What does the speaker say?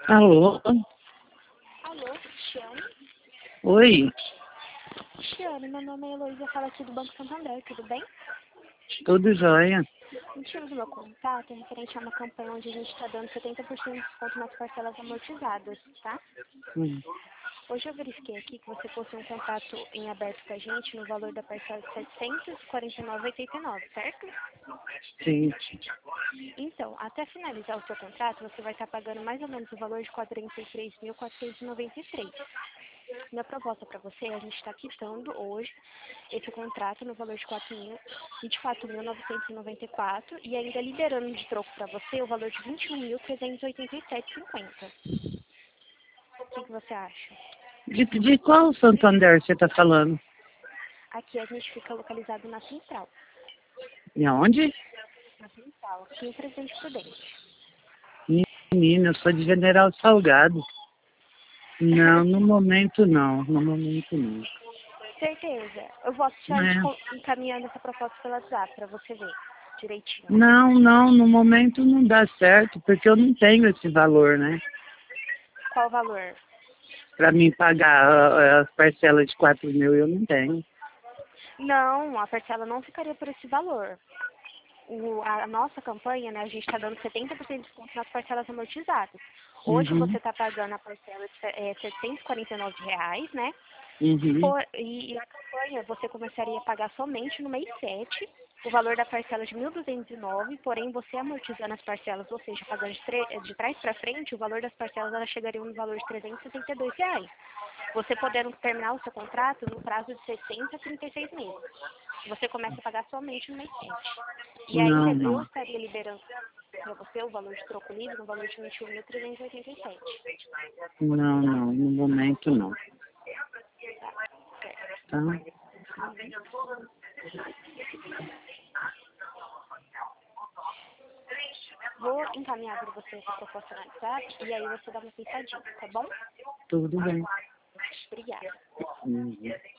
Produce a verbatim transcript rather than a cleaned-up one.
Alô? Alô, Cristiane? Oi, Cristiane, meu nome é Heloísa, fala aqui do Banco Santander, tudo bem? tudo jóia? O motivo do meu contato é referente a uma campanha onde a gente está dando setenta por cento de desconto nas parcelas amortizadas, tá? Hum, Hoje eu verifiquei aqui que você possui um contrato em aberto com a gente no valor da parcela de setecentos e quarenta e nove reais e oitenta e nove centavos, certo? sim. Então, até finalizar o seu contrato, você vai estar pagando mais ou menos o valor de quarenta e três mil quatrocentos e noventa e três reais. Minha proposta para você é a gente estar quitando hoje esse contrato no valor de vinte e quatro mil novecentos e noventa e quatro reais e ainda liberando de troco para você o valor de vinte e um mil trezentos e oitenta e sete reais e cinquenta centavos. O que, que você acha? De, de qual Santander você está falando? Aqui a gente fica localizado na Central. E aonde? Na Central, aqui em Presidente Prudente. Menina, eu sou de General Salgado. Não, no momento não, no momento não. Certeza. Eu vou já te É. co- encaminhando essa proposta pelo WhatsApp para você ver direitinho. Não, não, no momento não dá certo, porque eu não tenho esse valor, né? Qual o valor? Para mim pagar ah, as parcelas de quatro mil, eu não tenho. Não, a parcela não ficaria por esse valor. O- a nossa campanha, né, a gente está dando setenta por cento de desconto nas parcelas amortizadas. Hoje Uhum, você está pagando a parcela de é, setecentos e quarenta e nove reais, né? uhum, Por, e, e a campanha você começaria a pagar somente no mês sete o valor da parcela de mil duzentos e nove, porém você amortizando as parcelas, ou seja, pagando de, tre- de trás para frente, o valor das parcelas elas chegariam no valor de trezentos e setenta e dois reais. Você podendo terminar o seu contrato no prazo de sessenta a trinta e seis meses. Você começa a pagar somente no mês sete. E ainda não, eu não. estaria liberando para você o valor de troco livre no valor de vinte e um mil trezentos e oitenta e sete. Não, não, no momento não. Certo. Tá? Uhum. Vou encaminhar para você essa proposta no WhatsApp e aí você dá uma pensadinha, tá bom? Tudo bem. Obrigada. Uhum.